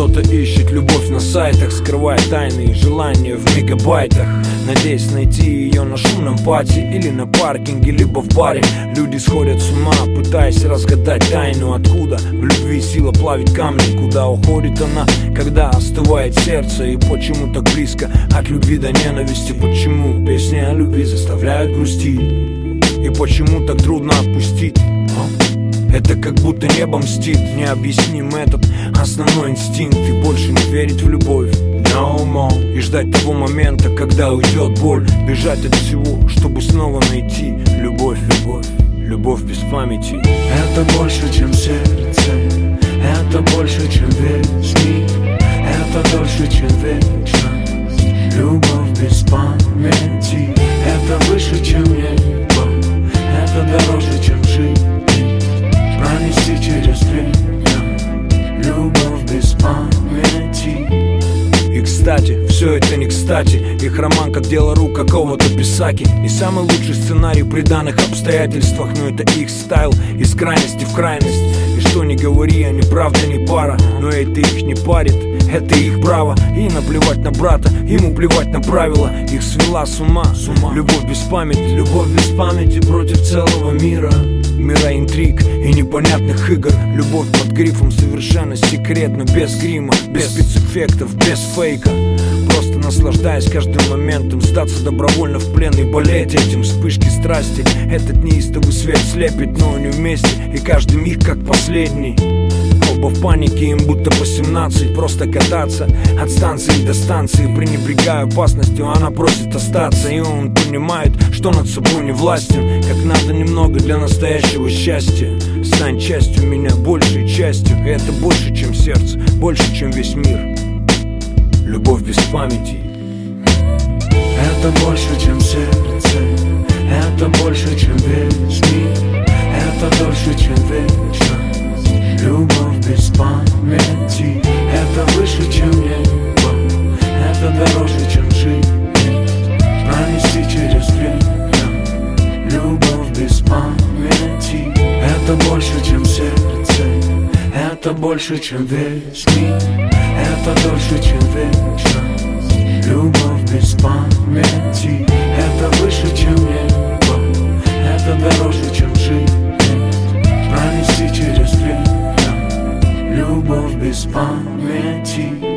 Кто-то ищет любовь на сайтах, скрывая тайные желания в мегабайтах, надеясь найти ее на шумном пати или на паркинге, либо в баре. Люди сходят с ума, пытаясь разгадать тайну, откуда в любви сила плавит камни, куда уходит она, когда остывает сердце, и почему так близко от любви до ненависти, почему песни о любви заставляют грустить, и почему так трудно отпустить. Это как будто небо мстит, необъясним этот основной инстинкт, и больше не верить в любовь, no more, и ждать того момента, когда уйдет боль, бежать от всего, чтобы снова найти любовь, любовь, любовь без памяти. Это больше, чем сердце, это больше, чем весь мир, это дольше, чем вечность, любовь без памяти. Это выше, чем небо, это дороже, чем жизнь, пронести через время, любовь без памяти. И кстати, все это не кстати. Их роман как дело рук какого-то писаки. Не самый лучший сценарий при данных обстоятельствах, но это их стайл, из крайности в крайность. И что ни говори, они правда не пара, но это их не парит, это их право. И наплевать на брата, ему плевать на правила. Их свела с ума любовь без памяти. Любовь без памяти против целого мира, мира интриг и непонятных игр. Любовь под грифом совершенно секретно, без грима, без спецэффектов, без фейка. Просто наслаждаясь каждым моментом, сдаться добровольно в плен и болеть этим. Вспышки страсти, этот неистовый свет слепит, но они вместе, и каждый миг как последний. Оба в панике, им будто по 17, просто кататься от станции до станции, пренебрегая опасностью, она просит остаться. И он понимает, что над собой не властен, как надо немного для настоящего счастья. Стань частью меня, большей частью, и это больше, чем сердце, больше, чем весь мир. Любовь без памяти. Это больше, чем сердце, это больше, чем весь мир, это дольше, чем вечность, любовь без памяти. Это выше, чем небо, это дороже, чем жизнь, пронести через время, любовь без памяти. Это больше, чем сердце, это больше, чем весь мир, это дольше, чем вечность, любовь без памяти. Это выше, чем небо, это дороже, чем жизнь, пронести через время, любовь без памяти.